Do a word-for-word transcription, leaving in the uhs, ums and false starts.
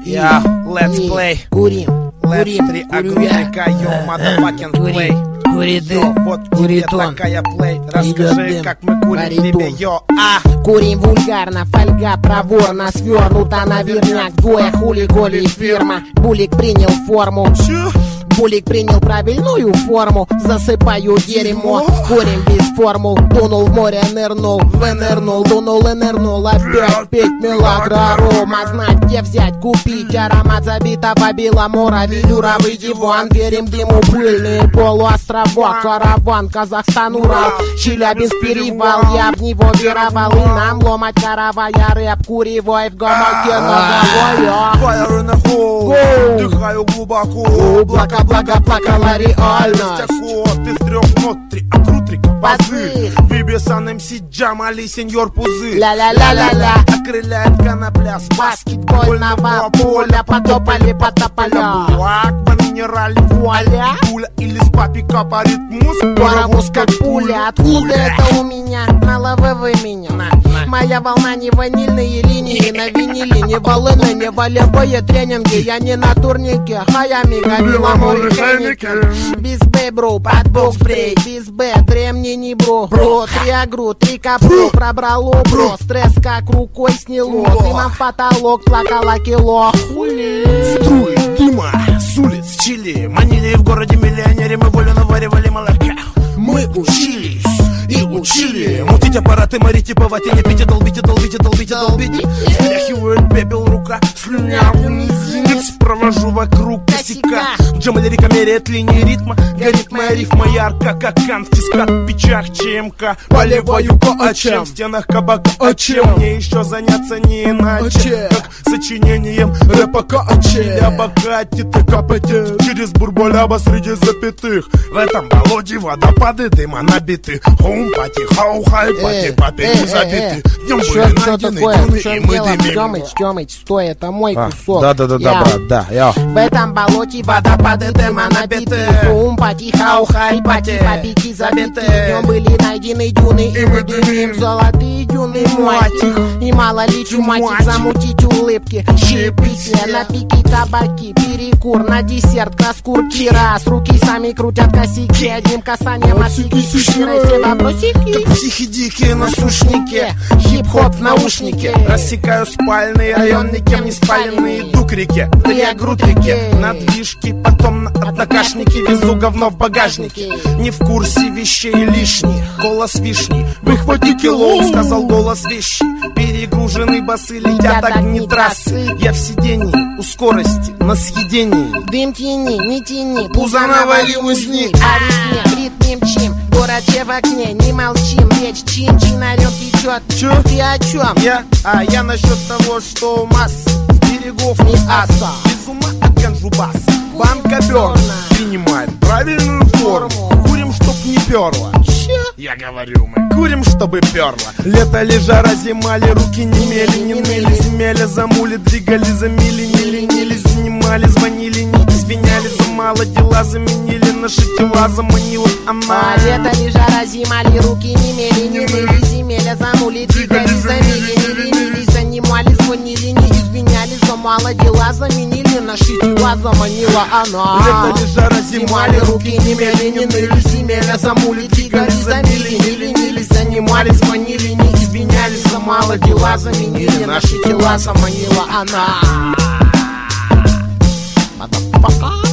Yeah, let's play. Курим, Let's курим, три курю огурика, я. yo, motherfucking play. Курит Всё, дым, вот тебе курит он. такая плей. Идёт Расскажи, дым, как мы курим варит тебе, он. йо, а. Курим вульгарно, фольга проворно свернута на верняк. Двое хули-голи фирма. Булик принял форму. Чё? Булик принял правильную форму. Засыпаю дерьмо, курим без формул. Дунул в море, нырнул, вынырнул, дунул и нырнул. Опять пить мелограрома. Знать, где взять, купить аромат забитого беломора. Велюровый диван, верим дыму, пыльный полуострова. Караван, Казахстан, Урал, Челябинск, перевал. Я в него веровал, и нам ломать каравая. Рэп куревой в гамаке ногой. Fire in the hole, Гоу. дыхаю глубоко. Облако благо плакала реальность. Ты с трех внутри, а крутрика Позырь. позырь. Вибесан МС Джамали, сеньор Пузырь. Ля-ля-ля-ля-ля. Окрыляет конопля с Баскетбольного поля потопали по тополям. Блак, по минерале, Вуаля. пуля или с папика по ритму. Паровоз как пуля. Откуда это у меня? Наловы вы меня. Моя волна не ванильные линии. На виниле не волны, не волевые тренинги. Я не на турнике. Хаями, Гавила, море, Хейникен. Без Б, бро, под бок спрей. Без Б, дремни не бро. Бро, три агру, три капру. Пробрало, бро. Стресс как рукой сняло. Дымом в потолок плакала кило. Хули. Струи дыма с улиц Чили. Манили в городе миллионере, мы волю наваривали молока. Мы учились и учили мутить аппараты, морить и по ватине. Пить и долбите, долбите, долбите, долбите. Стряхивает пепел рука, слюнявый мизинец. Провожу вокруг косяка. Джам лирика меряет линии ритма. Горит моя рифма ярко, как конфискат. В печах ЧМК поливаю кое-чем. В стенах кабака, а чем мне еще заняться не иначе, как сочинением рэпа качели. Обогатит и капать через бурболяба среди запятых. В этом болоте водопады дыма набиты. Хоум пати, хау хай пати, папе не забиты. Днем были найдены дюны, и мы дымим. Тёмыч, Тёмыч, стой, это мой кусок. Да-да-да, Я брат, да, я. В этом болоте водопады дыма набиты. Бум, пати, хау, хай, пати, папики забиты. Днем были найдены дюны, и мы дымим. Золотые дюны, мотик. И мало ли чуматик, замутить улыбки. Щепите на пике табаки. Перекур на десерт, краскурки. Раз, руки сами крутят косяки. Одним касанием отсеки. Все вопросики. Как психи дикие на сушнике. Хип-хоп в наушнике. Рассекаю спальный район, никем не спаленный. Иду к реке, я груд реке. На движке, потом на однокашнике. Везу говно в багажнике. Не в курсе вещей лишних. Голос вишни, выхвати кило, сказал голос вещи. Перегруженные басы летят огни трассы. Я в сидении, у скорости, на съедении. Дым тяни, не тяни. Пузо навалилось вниз. А ритме, ритм мчим. Город че в окне, не молчим. Речь чин-чинарем течет. Чё? Ты о чем? Я, а я насчет того, что масса берегов не аса. Без ума от ганжубас. Банка берна принимает правильную форму. Курим, чтоб не перло. Я говорю, мы курим, чтобы перло. Лето ли жара, зима ли, руки не мели, не ныли. Земели замули, двигали, замили, не ленились. Занимали, звонили, не извинялись. За мало дела заменили, наши тела заманила она. А лето ли жара, зима ли, руки не мели, не ныли. Земеля замули, двигали, замили, не ленились. Занимали, звонили, не извинялись. За мало дела заменили, наши тела заманила она. Лето ли жара, зима ли, руки не мели, не ныли. Земеля замули, двигали, замили, не ленились. Занимались, звонили, не извинялись. За мало дела заменили, наши тела заманила она. Motherfucker.